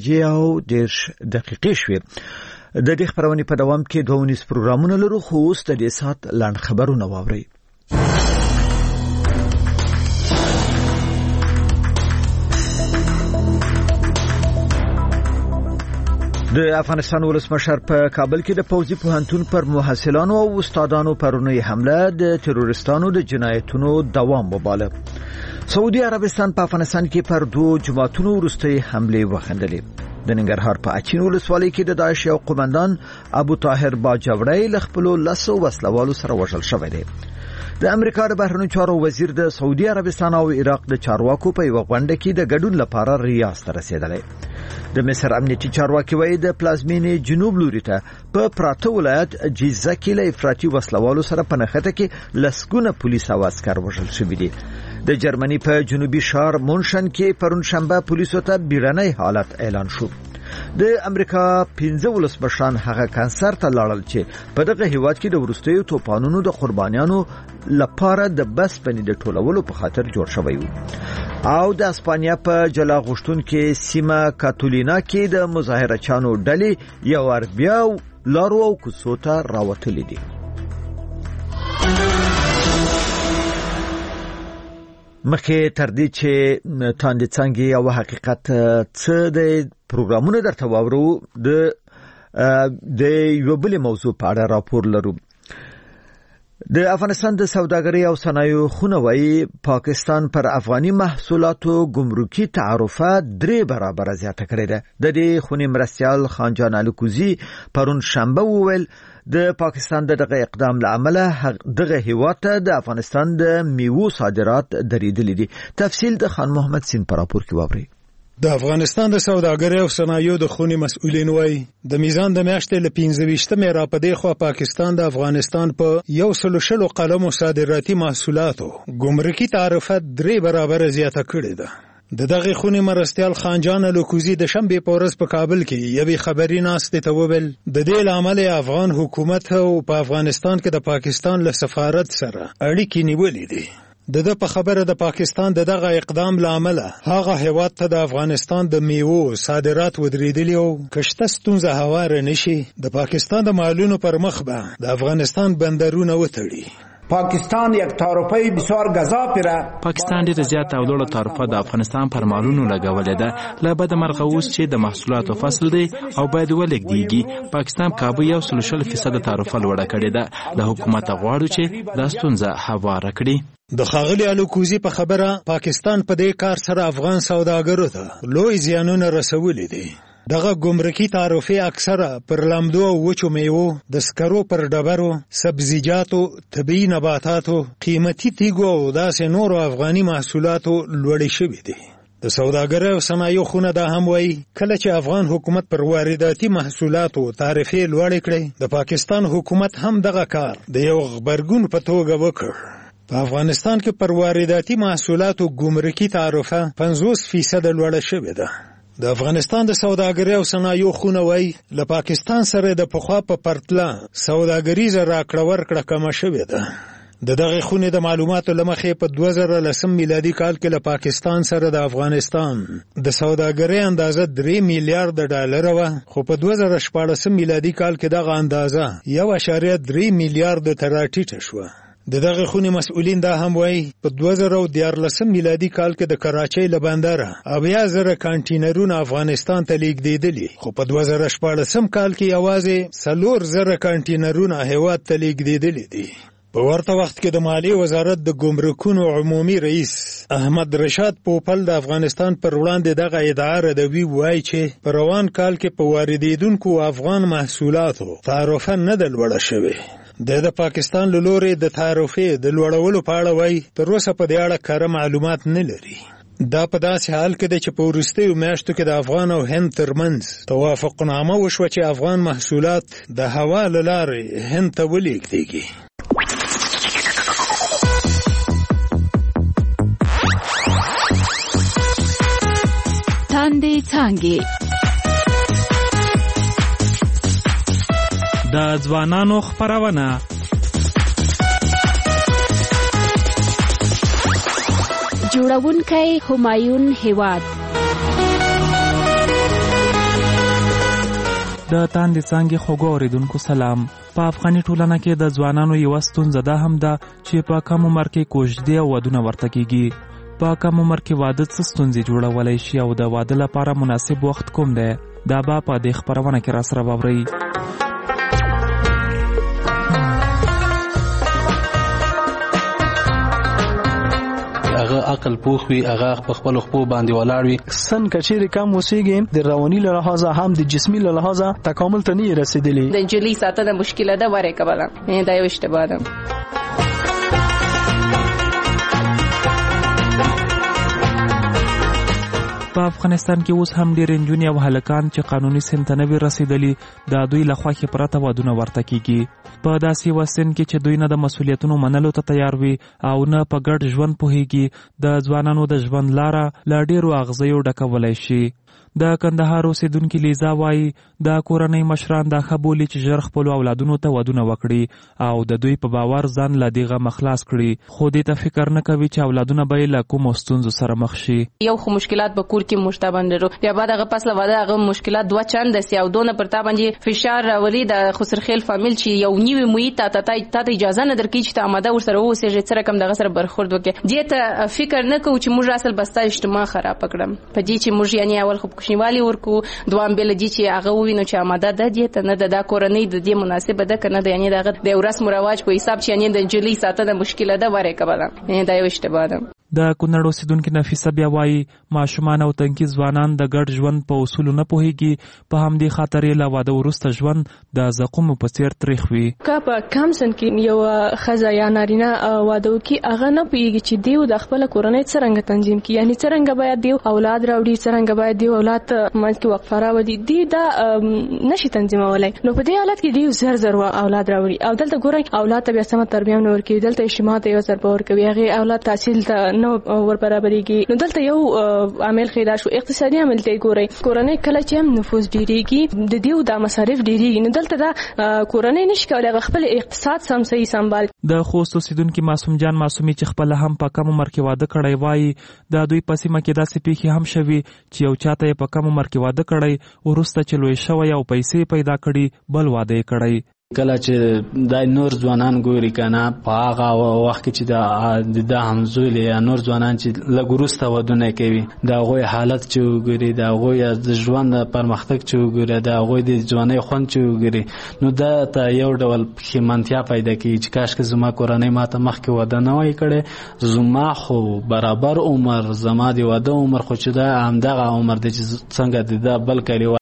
5:10 شوې. د دې خبرونې په دوام کې 2 پروګرامونه لرو، خو اوس د دې سات لاند خبرونه واورئ. د افغانستان ولسمشر په کابل کې د پوځي پوهنتون پر محصلانو او استادانو پرونی حمله د تروریستانو د جنایتونو دوام وباله. سعودي عربستان په افغانستان کې پر 2 جماعتونو وروستۍ حمله وخندلې. د ننګرهار په اچین ولسوالۍ کې د داعش یو قومندان ابو طاهر باجوړی له خپل لاسو وسلوالو سره وژل شوی دی. د امریکا د بهرنیو چارو وزیر د سعودي عربستان او عراق د چارواکو په یو غونډه کې د ګډون لپاره ریاض ته رسیدلی. د مصر امنیتي چارواکي وایي د پلازمینې جنوب لوري ته په پراته ولایت جیزه کې له افراطي وسلوالو سره په نښته کې لسګونه پولیس او عسكر وژل شوي دي. د جرمني په جنوبي شهر مونشن کې پرون شنبه پولیسو ته بیړنی حالت اعلان شو. د امریکا 15 ولسمشران هغه کانسر ته لاړل چې په دغه هیواد کې د ورستیو توپانونو د قربانیانو لپاره د بس پنی د ټولولو په خاطر جوړ شوی وو. او د اسپانیا په جلا غشتون کې سیمه کاتولینا کې د مظاهره چانو ډلې یو اربیا لارو او کوڅو ته راوتلې دي. مخکې تر دې چې تاندې څنګه او حقیقت څه د پروګرامونو درته واورو د یو بل موضوع په اړه راپور لرو. د افغانستان د سوداګرۍ او صنایعو خونه وایي پاکستان پر افغاني محصولاتو ګمرکي تعرفه 3 برابر زیاته کړې ده. د دې خونې مرستیال خانجان الکوزی پرون شنبه وویل د پاکستان دغه اقدام لامل دغه هیواد ته د افغانستان د میوو صادرات درېدلې دي. تفصیل د خان محمد سین پر راپور کې واوري. د افغانستان د سوداګرۍ او صنایعو د خونې مسؤلین وایي د میزان د میاشتې له 15 را پدې خو پاکستان د افغانستان په 100 قلمو صادراتي محصولاتو ګمرکي تعرفه 3 برابر زیاته کړې ده. د دغه خونې مرستیال خانجان الکوزی د شنبه په ورځ په کابل کې یوې خبري ناستې ته وویل د دې لامل افغان حکومت او په افغانستان کې د پاکستان له سفارت سره اړیکې نیولې دي. د په خبره د پاکستان دغه اقدام لامل هغه هیواد ته د افغانستان د میوو صادرات ودرېدلي او کشته ستونزه هواره نشي د پاکستان د مالونو پر مخ به د افغانستان بندرونه وتړي. پاکستان یک تعرفه بسیار گزافی را پاکستان ډېر زیات او لوړه تعرفه د افغانستان پر مالونو لګولې ده. له بده مرغه اوس چې د محصولاتو فصل دی او باید ولګیږي پاکستان کابو 100% تعرفه لوړه کړې ده. له حکومت غواړو چې دا ستونزه هواره کړي. د خاغلی الکوزی په خبره پاکستان په دې کار سره افغان سوداګرو ته لوی زیانونه رسولي دي. دغه ګمرکي تعرفه اکثره پر لامدو او وچو میوو، د سکرو پر ډبرو، سبزیجاتو، طبي نباتاتو، قیمتي تیږو او داسې نورو افغاني محصولاتو لوړې شوې دي. د سوداګرۍ او صنایعو خونه دا هم وایي کله چې افغان حکومت پر وارداتي محصولاتو تعرفې لوړې کړې د پاکستان حکومت هم دغه کار د یو غبرګون په توګه وکړ. په افغانستان کې پر وارداتي محصولاتو ګمرکي تعرفه 50% لوړه شوې ده. د افغانستان د سوداګرۍ او صنایعو خونه وایي له پاکستان سره د پخوا په پرتله سوداګریزه راکړه ورکړه کمه شوې ده. دغه خونه د معلوماتو لمخې په 2010 میلادي کال کې له پاکستان سره د افغانستان د سوداګرۍ اندازه 3 میلیارډ ډالر وه، خو په 2014 میلادي کال کې دغه اندازه 1.3 میلیارډ ته راټیټه شوه. دغه خونې مسؤلین دا هم وایي په 2014 میلادي کال کې د کراچۍ له بندره 80,000 کانټینرونه افغانستان ته لیږدېدلي، خو په 2014 کال کې یوازې 4,000 کانټینرونه هیواد ته لیږدېدلي دي. په ورته وخت کې د مالیې وزارت د ګمرکونو عمومي رئیس احمد رشاد پوپل د افغانستان پر وړاندې دغه ادعا ردوي، وایي چې په روان کال کې په واردېدونکو افغان محصولاتو تعرفه نه ده لوړه شوې. د پاکستان له لوري د تعرفې د لوړولو په اړه وایي تر اوسه په دې اړه کره معلومات نه لري. دا په داسې حال کې ده چې په وروستیو میاشتو کې د افغان او هند ترمنځ توافقنامه وشوه چې افغان محصولات د هوا له لارې هند ته ولېږدېږي. تاندې څانګې د ځوانانو خپرونه جوړونکی همایون هیواد د تاندې څانګې خوږو اورېدونکو سلام. په افغاني ټولنه کې د ځوانانو یوه ستونزه دا هم ده چې په کم عمر کې کوژدې او ودونه ورته کېږي. په کم عمر کې واده څه ستونزې جوړولی شي او د واده لپاره مناسب وخت کوم دی؟ دا به په دې خپرونه کې راسره واورئ. هغه عقل پوخ وي، هغه په خپل خپل باندې ولاړ وي. سن کچېرې کم اوسېږي، د رواني له لحاظه هم د جسمي له لحاظه تکامل ته نه رسیدلی. د نجلۍ ساتنه مشکله ده ورې کوله، دا یو اشتباه ده. په افغانستان کې اوس هم ډېر نجونې او هلکان چې قانوني سن ته نه وي رسېدلي د دوی له خوښې پرته ودونه ورته کېږي. په داسې یوه سن کې چې دوی نه د مسؤلیتونو منلو ته تیار وي او نه په ګډ ژوند پوهېږي، د ځوانانو د ژوند لاره له ډېرو اغزیو ډکولی شي. د کندهار اوسېدونکي لیزا وایي د کورنۍ مشران دا ښه بولي چې ژر خپلو اولادونو ته ودونه وکړي او د دوی په باور ځان له دې غمه خلاص کړي، خو دې ته فکر نه کوي چې اولادونه به یې له کومو ستونزو سره مخ شي. یو خو مشکلات به کور کې مشته باندې رو، بیا بعد هغه پس له واده هغه مشکلات دوه چنده سي او دونه پر تا باندې فشار راولي د خسرخیل فامیل چې یو نیوي محیط ته اجازه نه درکوي چې ته آماده ورسره واوسېږې، څه رقم دغه سره برخورد وکړې. دې ته فکر نه کوو چې موږ اصل بستا اجتماع خراب کړم په دې چې موږ یعنې اول خو کوچنیوالي ورکو، دوام بل دي چې هغه ووینو چې آماده ده دې ته نه د کورنۍ د دې مناسبه ده کنه د یعنی دغه د رسم او رواج په حساب چې یعنی د نجلۍ ساتنه مشکله ده ورې کوله، یعنی دا یو اشتباه ده. د کونړ اوسېدونکي نفیسه بیا وایي ماشومان او تنکي ځوانان د ګډ ژوند په اصولو نه پوهېږي، په همدې خاطر یې له واده وروسته ژوند د زقومو په څېر تریخ وي. که په کم سن کې یو ښځه یا نارینه واده وکړي، هغه نه پوهېږي چې دیو د خپله کورنۍ څرنګه تنظیم کړي، یعنې څرنګه باید دیو اولاد راوړي، څرنګه باید دیو اولاد ته منځ کې وقفه راولي، دی دا نشي تنظیمولی. نو په دې حالت کې دیو زر زر اولاد راوړي او دلته ګورئ اولاد ته بیا سمه تربیه نه ورکوي، دلته اجتماع ته یو ضربه ورکوي، هغې اولاد تحصیل ته نه ور برابرېږي. نو دلته یو عامل خیدا شو، اقتصادي عامل ته ګورئ. کورنۍ کله چې هم نفوذ ډېرېږي د دیو دا مصارف ډېرېږي، نو دلته دا کورنۍ نشي کولی هغه خپل اقتصاد سم صحیح سنبال. د خوست اوسېدونکي معصوم جان معصومي چې خپله هم په کم عمر کې واده کړی وایي د دوی په سیمه کې داسې پیښې هم شوي چې یو چاته یې په کم عمر کې واده کړی، وروسته چې لوی شوی او پیسې پیدا کړي بل واده یې کړی. کله چې دا نور ځوانان ګوري کنه په هغه وخت کې چې د همزولي یا نور ځوانان چې لږ وروسته ودونه کوي، د هغوی حالت چې وګوري، د هغوی د ژوند پرمختګ چې وګوري، د هغوی د ځوانۍ خوند چې وګوري، نو دا ته یو ډول پښیمانتیا پیدا کوي چې کاشکې زما کورنۍ ما ته مخکې واده نه وای کړی، زما خو برابر عمر زما د واده عمر خو چې دا همدغه عمر دی چې څنګه د دا بل کلیوال